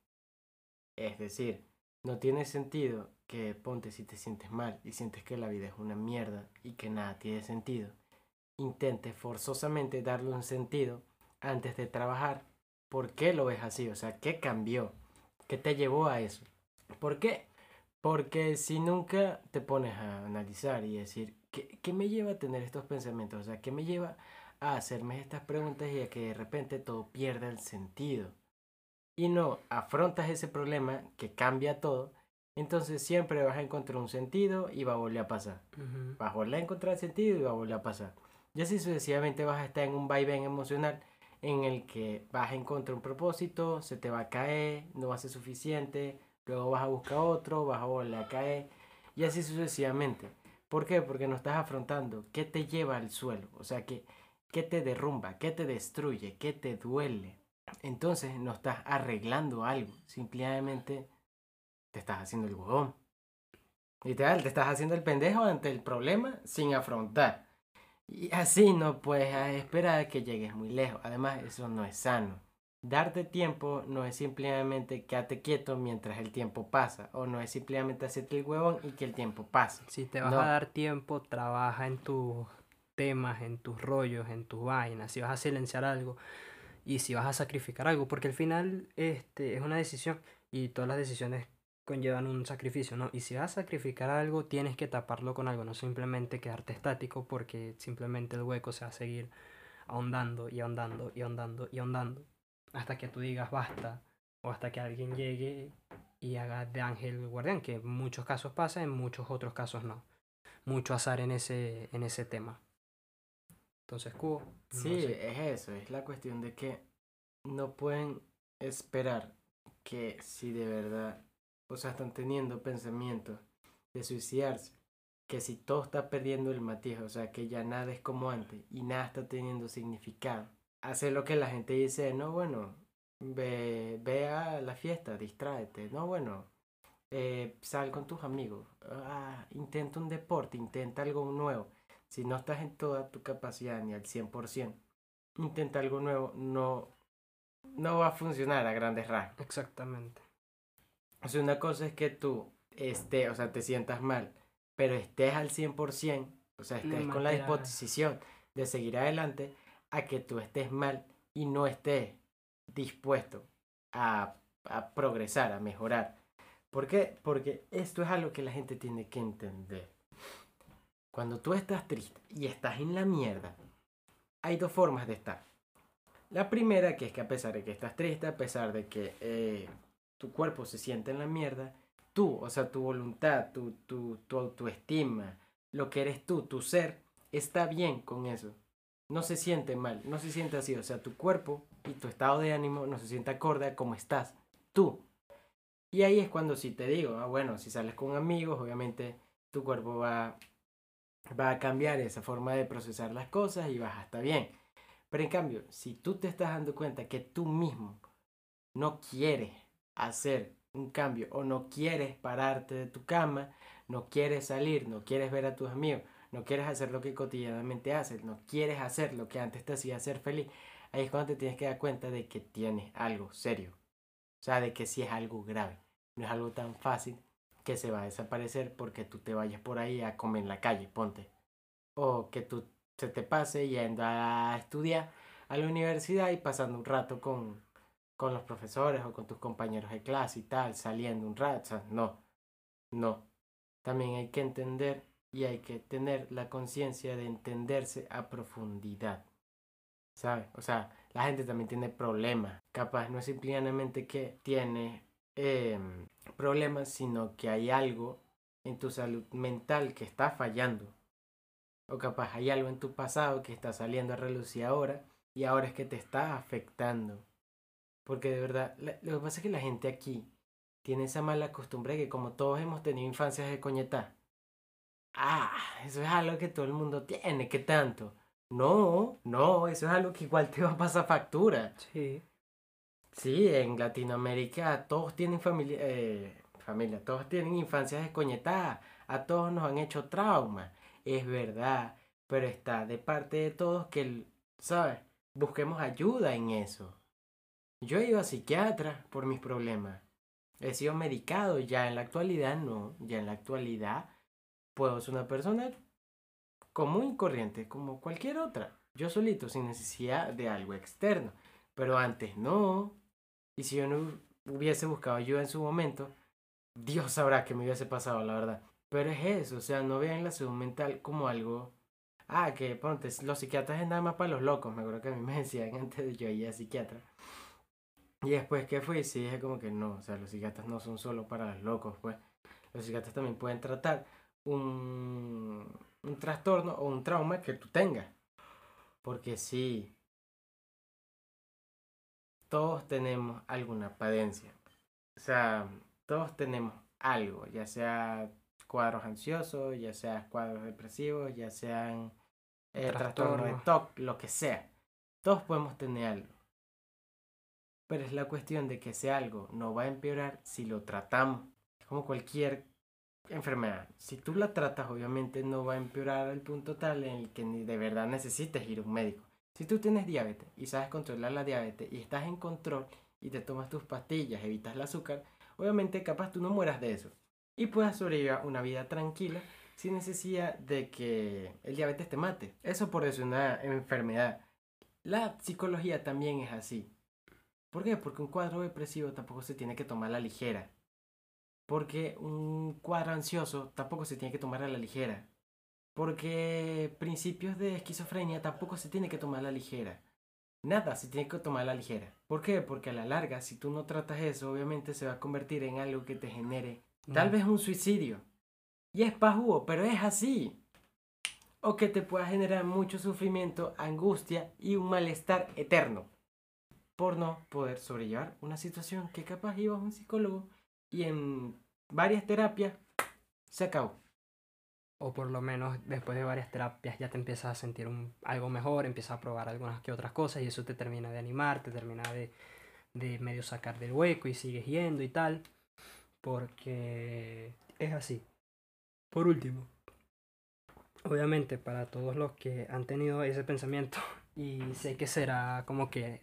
Es decir, no tiene sentido que ponte si te sientes mal y sientes que la vida es una mierda y que nada tiene sentido. Intente forzosamente darle un sentido antes de trabajar. ¿Por qué lo ves así? O sea, ¿qué cambió? ¿Qué te llevó a eso? ¿Por qué? Porque si nunca te pones a analizar y decir, ¿qué, qué me lleva a tener estos pensamientos? O sea, ¿qué me lleva a hacerme estas preguntas y a que de repente todo pierda el sentido? Y no afrontas ese problema que cambia todo, entonces siempre vas a encontrar un sentido y va a volver a pasar. Ujú. Vas a volver a encontrar sentido y va a volver a pasar. Y así sucesivamente vas a estar en un vaivén emocional en el que vas a encontrar un propósito, se te va a caer, no va a ser suficiente, luego vas a buscar otro, vas a volver a caer, y así sucesivamente. ¿Por qué? Porque no estás afrontando qué te lleva al suelo, o sea, qué, qué te derrumba, qué te destruye, qué te duele. Entonces no estás arreglando algo, simplemente te estás haciendo el huevón. Literal, te estás haciendo el pendejo ante el problema sin afrontar. Y así no puedes esperar que llegues muy lejos. Además, eso no es sano. Darte tiempo no es simplemente quédate quieto mientras el tiempo pasa. O no es simplemente hacerte el huevón y que el tiempo pase. Si te vas a No. dar tiempo, trabaja en tus temas, en tus rollos, en tus vainas. Si vas a silenciar algo y si vas a sacrificar algo, porque al final este, es una decisión y todas las decisiones conllevan un sacrificio, ¿no? Y si vas a sacrificar algo, tienes que taparlo con algo, no simplemente quedarte estático porque simplemente el hueco se va a seguir ahondando y ahondando y ahondando y ahondando hasta que tú digas basta o hasta que alguien llegue y haga de ángel guardián, que en muchos casos pasa, en muchos otros casos no. Mucho azar en ese, en ese tema. Entonces, Cubo, no Sí, sé. es eso. Es la cuestión de que no pueden esperar que si de verdad, o sea, están teniendo pensamientos de suicidarse, que si todo está perdiendo el matiz, o sea, que ya nada es como antes y nada está teniendo significado. Hace lo que la gente dice, no, bueno, ve, ve a la fiesta, distráete, no, bueno, eh, sal con tus amigos, ah, intenta un deporte, intenta algo nuevo. Si no estás en toda tu capacidad ni al cien por ciento, intenta algo nuevo, no, no va a funcionar a grandes rasgos. Exactamente. O sea, una cosa es que tú estés, o sea, te sientas mal, pero estés al cien por ciento, o sea, De estés con la manera. disposición de seguir adelante, a que tú estés mal y no estés dispuesto a, a progresar, a mejorar. ¿Por qué? Porque esto es algo que la gente tiene que entender. Cuando tú estás triste y estás en la mierda, hay dos formas de estar. La primera, que es que a pesar de que estás triste, a pesar de que eh, tu cuerpo se siente en la mierda, tú, o sea, tu voluntad, tu, tu, tu autoestima, lo que eres tú, tu ser, está bien con eso. No se siente mal, no se siente así. O sea, tu cuerpo y tu estado de ánimo no se siente acorde a cómo estás tú. Y ahí es cuando si te digo, ah, bueno, si sales con amigos, obviamente tu cuerpo va, va a cambiar esa forma de procesar las cosas y vas a estar bien. Pero en cambio, si tú te estás dando cuenta que tú mismo no quieres hacer un cambio o no quieres pararte de tu cama, no quieres salir, no quieres ver a tus amigos, no quieres hacer lo que cotidianamente haces, no quieres hacer lo que antes te hacía ser feliz, ahí es cuando te tienes que dar cuenta de que tienes algo serio. O sea, de que sí es algo grave. No es algo tan fácil que se va a desaparecer porque tú te vayas por ahí a comer en la calle, ponte. O que tú se te pase yendo a estudiar a la universidad y pasando un rato con, con los profesores o con tus compañeros de clase y tal, saliendo un rato. O sea, no, no. También hay que entender y hay que tener la conciencia de entenderse a profundidad. ¿Sabes? O sea, la gente también tiene problemas. Capaz no es simplemente que tiene eh, problemas, sino que hay algo en tu salud mental que está fallando. O capaz hay algo en tu pasado que está saliendo a relucir ahora y ahora es que te está afectando. Porque de verdad, la, lo que pasa es que la gente aquí tiene esa mala costumbre de que como todos hemos tenido infancias de coñetá, ah, eso es algo que todo el mundo tiene, ¿qué tanto? No, no, eso es algo que igual te va a pasar factura. Sí. Sí, en Latinoamérica todos tienen familia, eh, familia, todos tienen infancias desconectadas, a todos nos han hecho trauma, es verdad, pero está de parte de todos que, ¿sabes? Busquemos ayuda en eso. Yo he ido a psiquiatra por mis problemas, he sido medicado, ya en la actualidad no, ya en la actualidad puedo ser una persona común y corriente, como cualquier otra, yo solito, sin necesidad de algo externo, pero antes no. Y si yo no hubiese buscado ayuda en su momento, Dios sabrá que me hubiese pasado, la verdad. Pero es eso, o sea, no vean la salud mental como algo. Ah, que ponte, los psiquiatras es nada más para los locos. Me acuerdo que a mí me decían antes de yo ir a psiquiatra. Y después que fui, sí dije como que no, o sea, los psiquiatras no son solo para los locos, pues. Los psiquiatras también pueden tratar un, un trastorno o un trauma que tú tengas. Porque sí, todos tenemos alguna padencia. O sea, todos tenemos algo, ya sea cuadros ansiosos, ya sea cuadros depresivos, ya sean eh, trastorno de Trastornos. T O C, lo que sea. Todos podemos tener algo. Pero es la cuestión de que ese algo no va a empeorar si lo tratamos. Es como cualquier enfermedad. Si tú la tratas, obviamente no va a empeorar al punto tal en el que ni de verdad necesites ir a un médico. Si tú tienes diabetes y sabes controlar la diabetes y estás en control y te tomas tus pastillas, evitas el azúcar, obviamente capaz tú no mueras de eso. Y puedas sobrevivir una vida tranquila sin necesidad de que el diabetes te mate. Eso por eso es una enfermedad. La psicología también es así. ¿Por qué? Porque un cuadro depresivo tampoco se tiene que tomar a la ligera. Porque un cuadro ansioso tampoco se tiene que tomar a la ligera. Porque principios de esquizofrenia tampoco se tiene que tomar a la ligera. Nada se tiene que tomar a la ligera. ¿Por qué? Porque a la larga, si tú no tratas eso, obviamente se va a convertir en algo que te genere tal Mm. vez un suicidio. Y es pajugo, pero es así. O que te pueda generar mucho sufrimiento, angustia y un malestar eterno. Por no poder sobrellevar una situación que capaz ibas a un psicólogo y en varias terapias se acabó. O por lo menos después de varias terapias ya te empiezas a sentir un, algo mejor, empiezas a probar algunas que otras cosas y eso te termina de animar, te termina de, de medio sacar del hueco y sigues yendo y tal. Porque es así. Por último, obviamente para todos los que han tenido ese pensamiento y sé que será como que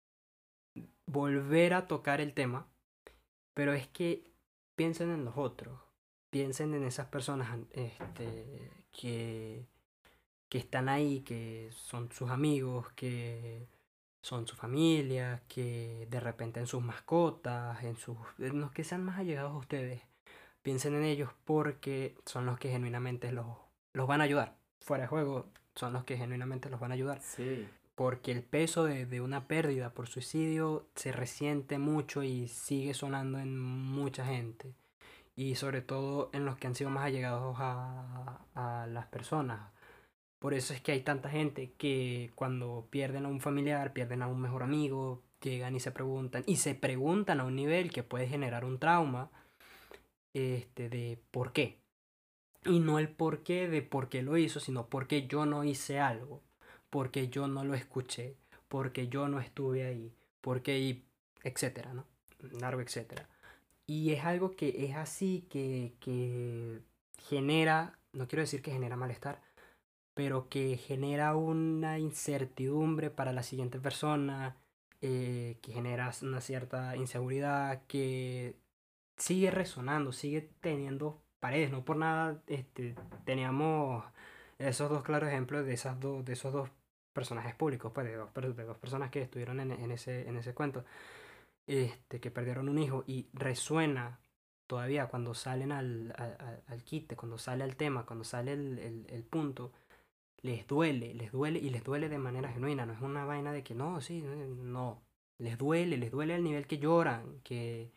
volver a tocar el tema, pero es que piensen en los otros, piensen en esas personas este, que, que están ahí, que son sus amigos, que son su familia, que de repente en sus mascotas, en sus en los que sean más allegados a ustedes, piensen en ellos porque son los que genuinamente los, los van a ayudar. Fuera de juego, son los que genuinamente los van a ayudar. Sí, Porque el peso de, de una pérdida por suicidio se resiente mucho y sigue sonando en mucha gente. Y sobre todo en los que han sido más allegados a, a las personas. Por eso es que hay tanta gente que cuando pierden a un familiar, pierden a un mejor amigo, llegan y se preguntan, y se preguntan a un nivel que puede generar un trauma, este, de por qué. Y no el por qué de por qué lo hizo, sino porque yo no hice algo, porque yo no lo escuché, porque yo no estuve ahí, porque y etcétera, ¿no? Largo etcétera. Y es algo que es así, que, que genera, no quiero decir que genera malestar, pero que genera una incertidumbre para la siguiente persona, eh, que genera una cierta inseguridad, que sigue resonando, sigue teniendo paredes. No por nada este, teníamos esos dos claros ejemplos de, esas dos de esos dos personajes públicos, pues de dos, de dos personas que estuvieron en, en, ese, en ese cuento, este, que perdieron un hijo y resuena todavía cuando salen al, al, al quite, cuando sale al tema, cuando sale el, el, el punto les duele, les duele y les duele de manera genuina, no es una vaina de que no, sí, no, les duele, les duele al nivel que lloran, que,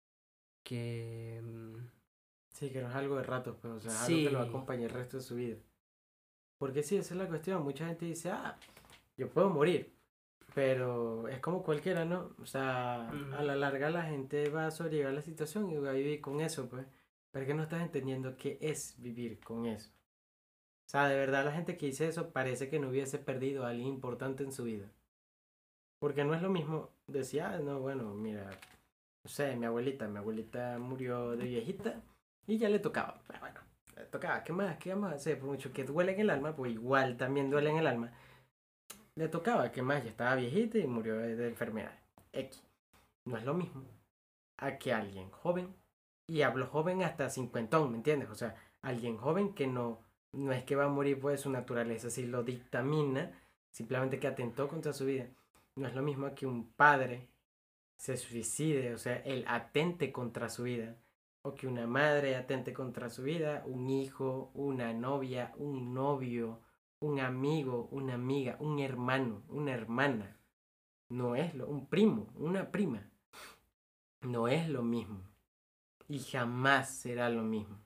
que, mm, sí, que no es algo de rato, pues, o sea, es algo que lo va a sí, acompañar el resto de su vida. Porque sí, esa es la cuestión. Mucha gente dice, ah, yo puedo morir. Pero es como cualquiera, ¿no? O sea, a mm, la larga la gente va a sobrellevar la situación y va a vivir con eso, pues. Pero es que no estás entendiendo qué es vivir con eso. O sea, de verdad la gente que dice eso parece que no hubiese perdido a alguien importante en su vida. Porque no es lo mismo decir, ah, no, bueno, mira, no sé, mi abuelita, mi abuelita murió de viejita y ya le tocaba. Pero bueno, le tocaba, ¿qué más? ¿Qué vamos a hacer? Por mucho que duele en el alma, pues igual también duele en el alma. Le tocaba, ¿qué más? Ya estaba viejita y murió de, de enfermedad. X. No es lo mismo a que alguien joven, y hablo joven hasta cincuentón, ¿me entiendes? O sea, alguien joven que no, no es que va a morir pues su naturaleza, si lo dictamina, simplemente que atentó contra su vida. No es lo mismo que un padre se suicide, o sea, él atente contra su vida, o que una madre atente contra su vida, un hijo, una novia, un novio, un amigo, una amiga, un hermano, una hermana. No es lo, un primo, una prima. No es lo mismo. Y jamás será lo mismo.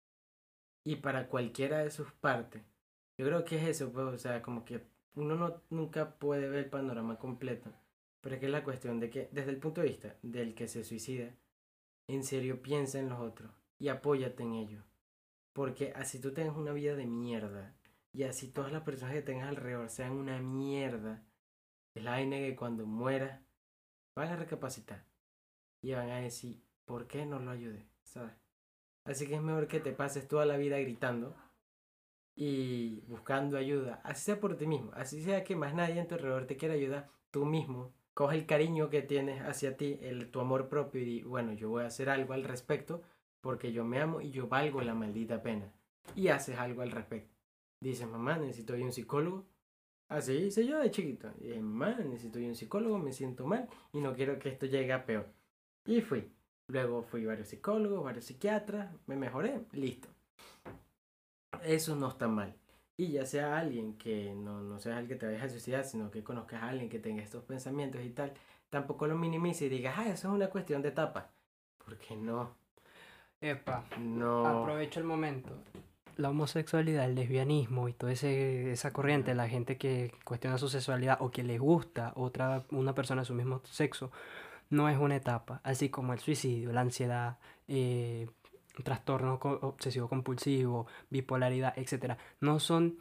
Y para cualquiera de sus partes, yo creo que es eso, pues, o sea, como que uno no, nunca puede ver el panorama completo. Pero es que es la cuestión de que, desde el punto de vista del que se suicida, en serio piensa en los otros y apóyate en ellos. Porque así tú tengas una vida de mierda y así todas las personas que tengas alrededor sean una mierda, es la vaina que cuando mueras van a recapacitar y van a decir, ¿por qué no lo ayudé? ¿Sabes? Así que es mejor que te pases toda la vida gritando y buscando ayuda, así sea por ti mismo, así sea que más nadie en tu alrededor te quiera ayudar, tú mismo coge el cariño que tienes hacia ti, el, tu amor propio y di, bueno, yo voy a hacer algo al respecto porque yo me amo y yo valgo la maldita pena. Y haces algo al respecto. Dices, mamá, necesito ir a un psicólogo. Así hice yo de chiquito. Y dije, mamá, necesito ir a un psicólogo, me siento mal y no quiero que esto llegue a peor. Y fui. Luego fui a varios psicólogos, varios psiquiatras, me mejoré, listo. Eso no está mal. Y ya sea alguien que no, no sea el que te vaya a suicidar, sino que conozcas a alguien que tenga estos pensamientos y tal, tampoco lo minimice y digas, ah, eso es una cuestión de etapa. Porque no, Epa, no. aprovecho el momento. La homosexualidad, el lesbianismo y toda ese, esa corriente, la gente que cuestiona su sexualidad o que les gusta otra una persona de su mismo sexo, no es una etapa. Así como el suicidio, la ansiedad, eh, trastorno co- obsesivo compulsivo, bipolaridad, etcétera. No son,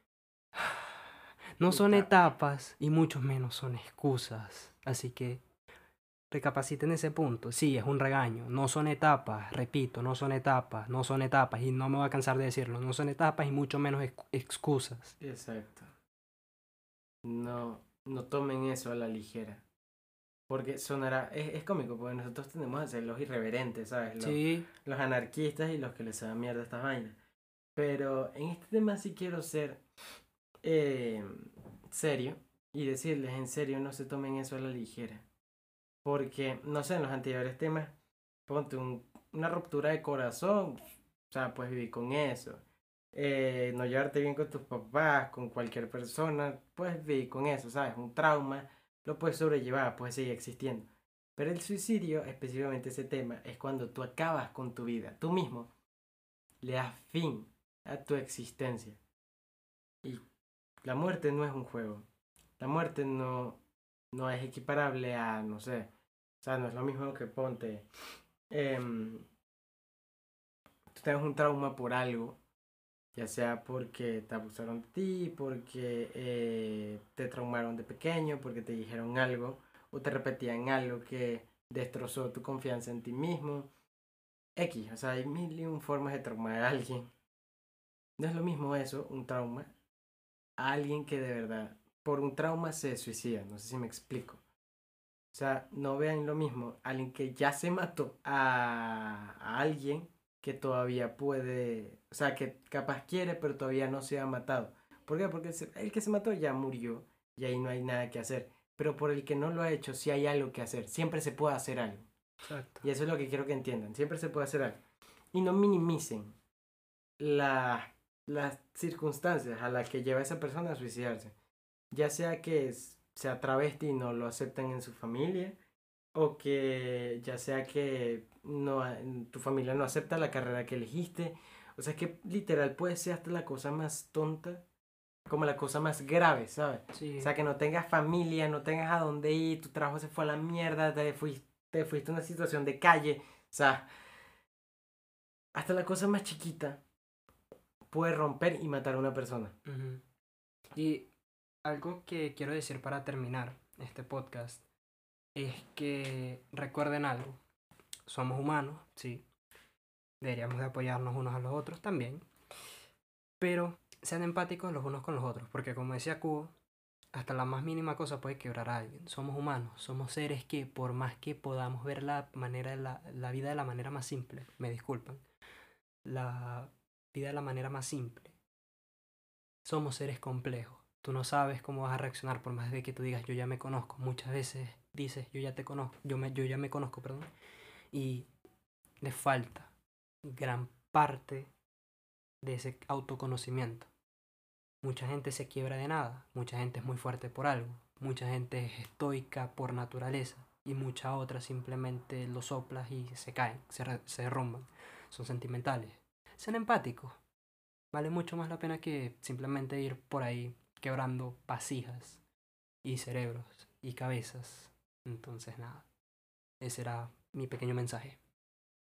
no son etapas y mucho menos son excusas. Así que recapaciten ese punto. Sí, es un regaño. No son etapas, repito, no son etapas, no son etapas. Y no me voy a cansar de decirlo. No son etapas y mucho menos ex- excusas. Exacto. No, no tomen eso a la ligera. Porque sonará, es, es cómico, porque nosotros tendemos a ser los irreverentes, ¿sabes? Los, Sí, los anarquistas y los que les da mierda a estas vainas. Pero en este tema sí quiero ser eh, serio y decirles en serio, no se tomen eso a la ligera. Porque, no sé, en los anteriores temas, ponte un- una ruptura de corazón, o sea, puedes vivir con eso. Eh, no llevarte bien con tus papás, con cualquier persona, puedes vivir con eso, ¿sabes? Un trauma, lo puedes sobrellevar, puede seguir existiendo. Pero el suicidio, específicamente ese tema, es cuando tú acabas con tu vida, tú mismo le das fin a tu existencia. Y la muerte no es un juego. La muerte no, no es equiparable a, no sé, o sea, no es lo mismo que ponte, em, tú tengas un trauma por algo, ya sea porque te abusaron de ti, porque eh, te traumaron de pequeño, porque te dijeron algo, o te repetían algo que destrozó tu confianza en ti mismo. X, o sea, hay mil y un formas de traumar a alguien. No es lo mismo eso, un trauma, a alguien que de verdad, por un trauma se suicida, no sé si me explico. O sea, no vean lo mismo, alguien que ya se mató a, a alguien que todavía puede, o sea, que capaz quiere, pero todavía no se ha matado. ¿Por qué? Porque se- el que se mató ya murió y ahí no hay nada que hacer. Pero por el que no lo ha hecho, sí hay algo que hacer. Siempre se puede hacer algo. exacto. Y eso es lo que quiero que entiendan. Siempre se puede hacer algo. Y no minimicen la- las circunstancias a las que lleva a esa persona a suicidarse. Ya sea que es- sea travesti y no lo acepten en su familia, o que ya sea que no, tu familia no acepta la carrera que elegiste. O sea, que literal puede ser hasta la cosa más tonta, como la cosa más grave, ¿sabes? O Sí. sea, que no tengas familia, no tengas a dónde ir, tu trabajo se fue a la mierda, te fuiste, te fuiste a una situación de calle. O sea, hasta la cosa más chiquita puede romper y matar a una persona. Ujú. Y algo que quiero decir para terminar este podcast es que recuerden algo. Somos humanos, sí. Deberíamos de apoyarnos unos a los otros también. Pero sean empáticos los unos con los otros. Porque como decía Cubo, hasta la más mínima cosa puede quebrar a alguien. Somos humanos, somos seres que por más que podamos ver la, manera de la, la vida de la manera más simple, me disculpan, la vida de la manera más simple, somos seres complejos. Tú no sabes cómo vas a reaccionar por más de que tú digas yo ya me conozco. Muchas veces dices yo ya te conozco, yo, me, yo ya me conozco, perdón. Y le falta gran parte de ese autoconocimiento. Mucha gente se quiebra de nada, mucha gente es muy fuerte por algo, mucha gente es estoica por naturaleza y mucha otra simplemente lo soplas y se caen, se, re- se derrumban. Son sentimentales. Sean empáticos. Vale mucho más la pena que simplemente ir por ahí quebrando vasijas y cerebros y cabezas. Entonces nada, ese era mi pequeño mensaje.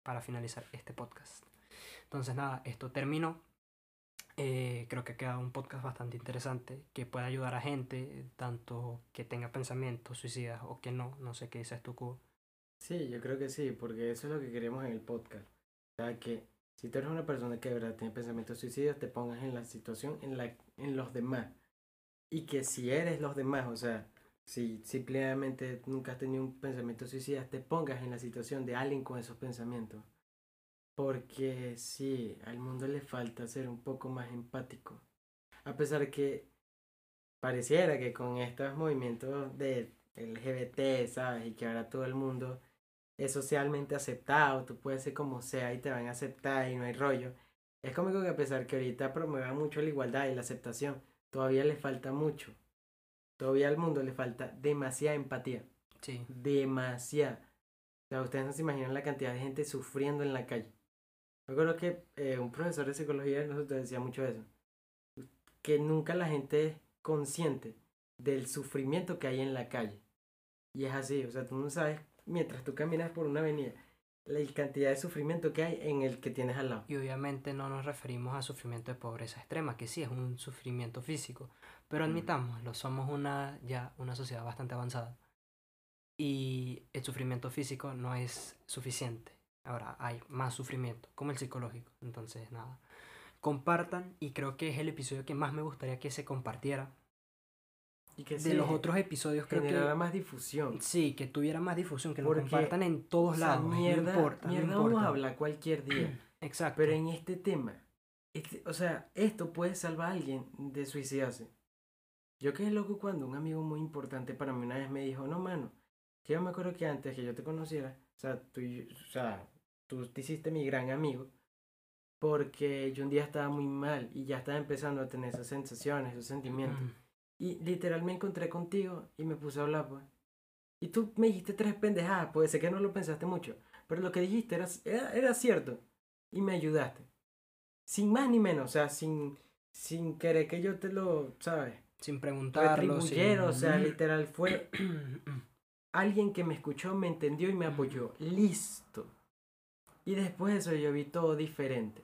para finalizar este podcast. Entonces nada, esto terminó. Eh, creo que ha quedado un podcast bastante interesante que puede ayudar a gente, tanto que tenga pensamientos suicidas o que no. No sé qué dices tú, Cubo. Sí, yo creo que sí, porque eso es lo que queremos en el podcast. O sea, que si tú eres una persona que de verdad tiene pensamientos suicidas, te pongas en la situación en la en los demás. Y que si eres los demás, o sea, si simplemente nunca has tenido un pensamiento suicida, te pongas en la situación de alguien con esos pensamientos. Porque sí, al mundo le falta ser un poco más empático. A pesar de que pareciera que con estos movimientos de L G B T, ¿sabes? Y que ahora todo el mundo es socialmente aceptado, tú puedes ser como sea y te van a aceptar y no hay rollo. Es cómico que a pesar que ahorita promuevan mucho la igualdad y la aceptación, todavía le falta mucho. Todavía al mundo le falta demasiada empatía. Sí. Demasiada. O sea, ustedes no se imaginan la cantidad de gente sufriendo en la calle. Me acuerdo que eh, un profesor de psicología de nosotros decía mucho eso. Que nunca la gente es consciente del sufrimiento que hay en la calle. Y es así, o sea, tú no sabes, mientras tú caminas por una avenida, la cantidad de sufrimiento que hay en el que tienes al lado. Y obviamente no nos referimos a sufrimiento de pobreza extrema, que sí es un sufrimiento físico, pero Mm. admitámoslo, somos una ya una sociedad bastante avanzada y el sufrimiento físico no es suficiente. Ahora hay más sufrimiento, como el psicológico. Entonces, nada, compartan y creo que es el episodio que más me gustaría que se compartiera. Y que De se los otros episodios creo generara que más difusión. sí, que tuviera más difusión, que lo Porque, compartan en o todos sea, lados. mierda, no importa, mierda no vamos importa. a hablar cualquier día. Exacto. Pero en este tema, este, o sea, esto puede salvar a alguien de suicidarse. Yo quedé loco cuando un amigo muy importante para mí una vez me dijo, no, mano, que yo me acuerdo que antes que yo te conociera, o sea, tú, y- o sea, tú te hiciste mi gran amigo, porque yo un día estaba muy mal y ya estaba empezando a tener esas sensaciones, esos sentimientos. Mm, Y literal me encontré contigo y me puse a hablar, pues. Y tú me dijiste tres pendejadas, pues sé que no lo pensaste mucho, pero lo que dijiste era, era, era cierto y me ayudaste. Sin más ni menos, o sea, sin, sin querer que yo te lo, ¿sabes? sin preguntarlo, Retribuyera, o sea, sin... literal fue alguien que me escuchó, me entendió y me apoyó. Listo. Y después de eso yo vi todo diferente.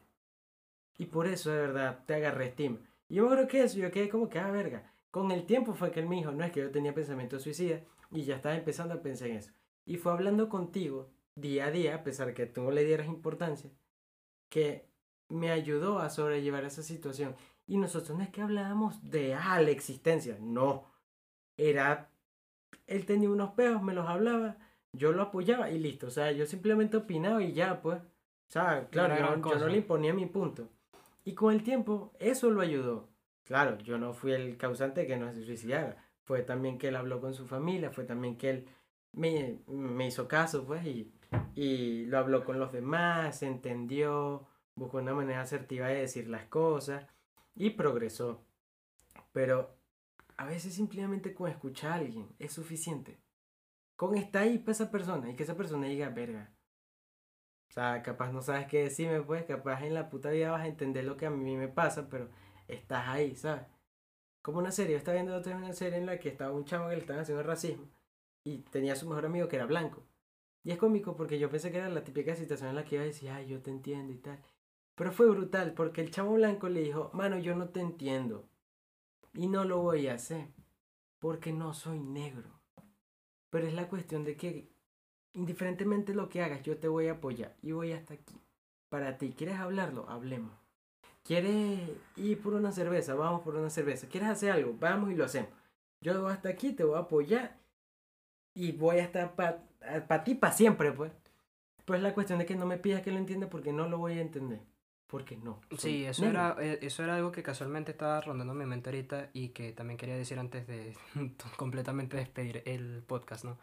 Y por eso de verdad te agarré estima. Y yo creo que eso, yo quedé como que, ah, verga. Con el tiempo fue que él me dijo, no es que yo tenía pensamientos suicidas y ya estaba empezando a pensar en eso. Y fue hablando contigo día a día, a pesar que tú no le dieras importancia, que me ayudó a sobrellevar esa situación. Y nosotros no es que hablábamos de, ah, la existencia, no. Era, él tenía unos peos, me los hablaba, yo lo apoyaba y listo. O sea, yo simplemente opinaba y ya, pues. O sea, No claro, era yo gran no, yo no cosa. le imponía mi punto. Y con el tiempo, eso lo ayudó. Claro, yo no fui el causante de que no se suicidara. Fue también que él habló con su familia, fue también que él me, me hizo caso, pues, y, y lo habló con los demás, se entendió, buscó una manera asertiva de decir las cosas y progresó. Pero a veces simplemente con escuchar a alguien es suficiente. Con estar ahí para esa persona y que esa persona diga, verga. O sea, capaz no sabes qué decirme, pues, capaz en la puta vida vas a entender lo que a mí me pasa, pero estás ahí, ¿sabes? Como una serie, yo estaba viendo otra vez una serie en la que estaba un chavo que le estaban haciendo racismo y tenía a su mejor amigo que era blanco. Y es cómico porque yo pensé que era la típica situación en la que iba a decir, ay, yo te entiendo y tal. Pero fue brutal porque el chavo blanco le dijo, mano, yo no te entiendo y no lo voy a hacer porque no soy negro. Pero es la cuestión de que, indiferentemente de lo que hagas, yo te voy a apoyar y voy hasta aquí. Para ti, ¿quieres hablarlo? Hablemos. ¿Quieres ir por una cerveza? Vamos por una cerveza. ¿Quieres hacer algo? Vamos y lo hacemos. Yo hasta aquí te voy a apoyar y voy a estar para pa ti para siempre, pues. Pues la cuestión de que no me pidas que lo entienda porque no lo voy a entender. Porque no. soy Sí, eso negro. era, eh, eso era algo que casualmente estaba rondando mi mente ahorita y que también quería decir antes de completamente despedir el podcast, ¿no?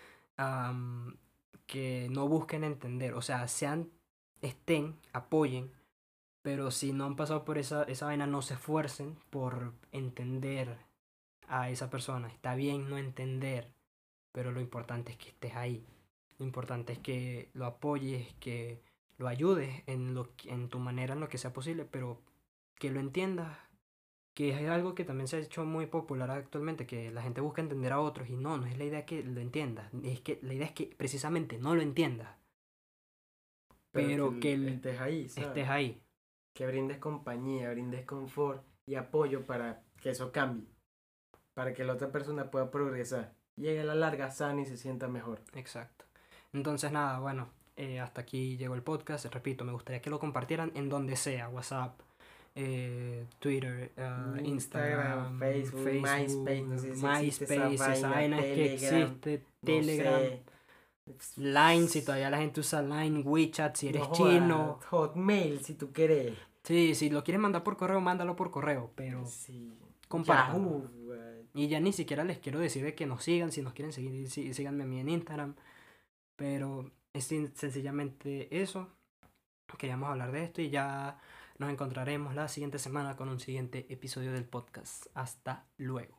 Am, que no busquen entender, o sea, sean, estén, apoyen, pero si no han pasado por esa, esa vaina, no se esfuercen por entender a esa persona. Está bien no entender, pero lo importante es que estés ahí. Lo importante es que lo apoyes, que lo ayudes en, lo, que- en tu manera, en lo que sea posible, pero que lo entiendas, que es algo que también se ha hecho muy popular actualmente, que la gente busca entender a otros y no, no es la idea que lo entiendas, es que la idea es que precisamente no lo entiendas. pero que el- estés ahí, ¿sabes? estés ahí. Que brindes compañía, brindes confort y apoyo para que eso cambie. Para que la otra persona pueda progresar. Llegue a la larga sana y se sienta mejor. Exacto. Entonces, nada, bueno, eh, hasta aquí llegó el podcast. Repito, me gustaría que lo compartieran en donde sea, WhatsApp, eh, Twitter, eh, Instagram, Instagram, Facebook, MySpace, no sé si existe esa MySpace, esa vaina, vaina es que Telegram, existe, no Telegram, sé. Line, si todavía la gente usa Line, WeChat, si eres No chino. jodas, Hotmail, si tú querés. Sí, si lo quieres mandar por correo, mándalo por correo, pero Sí. compártanlo. Yahoo, güey. Y ya ni siquiera les quiero decir de que nos sigan, si nos quieren seguir, sí, síganme a mí en Instagram. Pero es sin- sencillamente eso. Queríamos hablar de esto y ya nos encontraremos la siguiente semana con un siguiente episodio del podcast. Hasta luego.